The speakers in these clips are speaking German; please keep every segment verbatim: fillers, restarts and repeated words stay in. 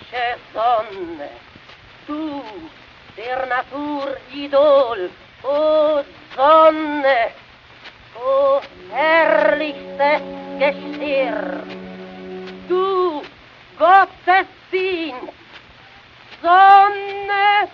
himmlische Sonne, du, der Natur Idol, o Sonne, o herrlichstes Geschirr, du, Gottesdienst, Sonne,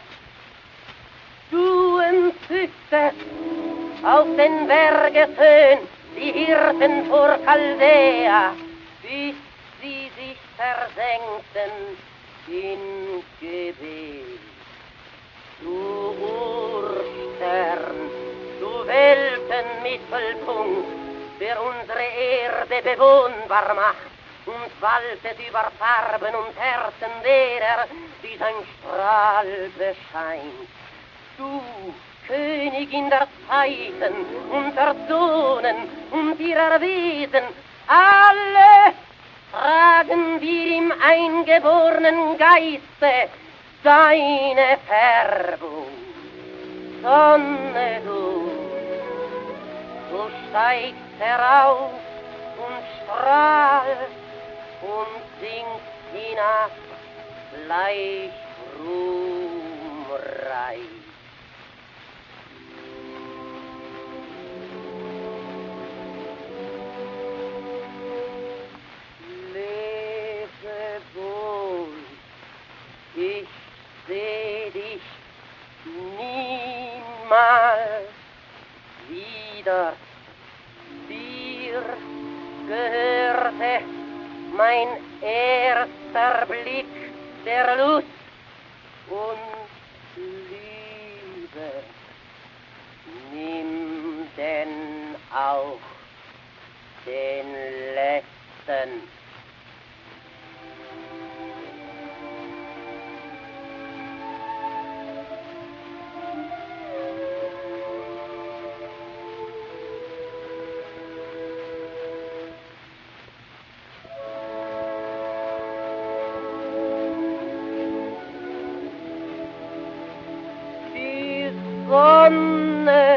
du entzücktest auf den Bergeshöhen die Hirten vor Chaldea, bis sie sich versenkten in Gebet. Du Urstern, du Weltenmittelpunkt, der unsere Erde bewohnbar macht und waltet über Farben und Herzen derer, die sein Strahl bescheint. Du Königin der Zeiten und der Zonen und ihrer Wesen, alle tragen wir im eingeborenen Geiste deine Färbung. Sonne, du, du steigst herauf und strahlst und sinkst hinab, gleich ruhmreich. Ich seh dich niemals wieder. Dir gehörte mein erster Blick der Lust und Liebe. Nimm denn auch den letzten. Sonne,